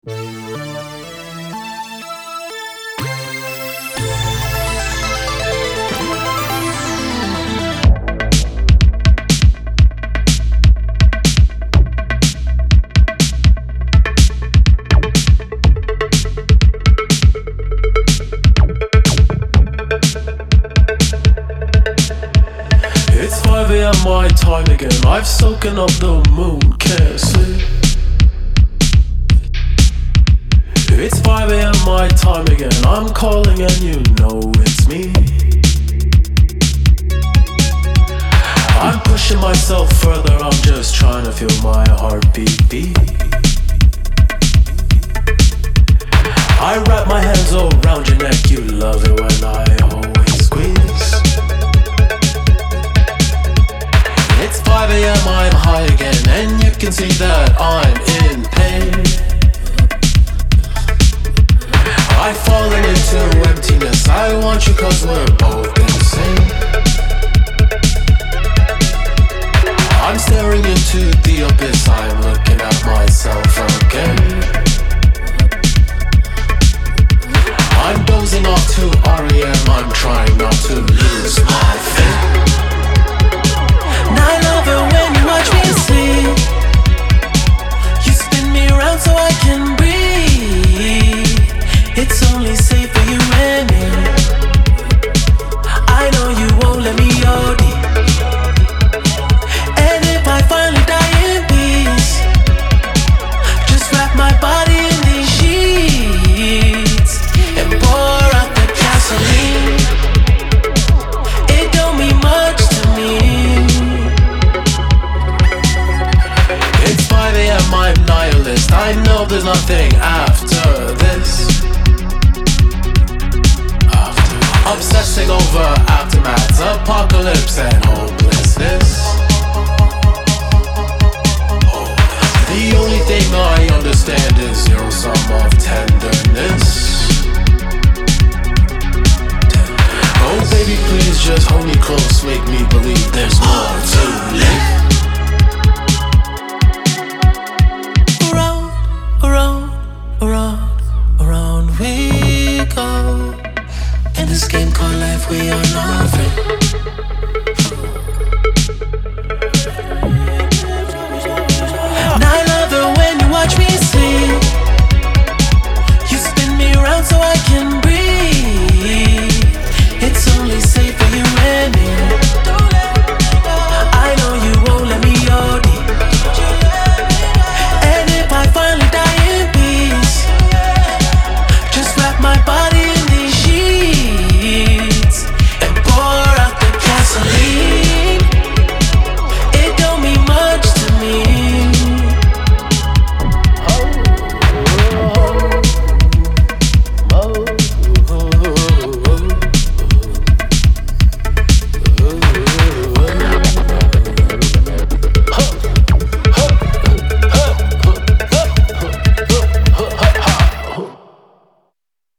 It's 5 a.m. my time again. I've soaken up the moon, can't sleep. It's 5 a.m. my time again. I'm calling and you know it's me. I'm pushing myself further. I'm just trying to feel my heartbeat beat. I wrap my hands around your neck. You love it when I always squeeze. It's 5 a.m. I'm high again, and you can see that I'm in pain. I've fallen into emptiness. I want you 'cause we're both insane. I'm staring into the abyss. I'm looking at myself again. I'm dozing off to REM. I'm trying not to lose my faith. I love it when you watch me sleep. You spin me around so I can breathe. It's only safe for you and me. I know you won't let me OD. And if I finally die in peace, just wrap my body in these sheets and pour out the gasoline. It don't mean much to me. It's 5 a.m. I'm nihilist. I know there's nothing after this. Obsessing over aftermaths, apocalypse and hopelessness. The only thing I understand is your sum of tenderness. Oh baby, please just hold me close, make me believe there's more to live. Around, around, around, around we go. In this game called life we are nothing.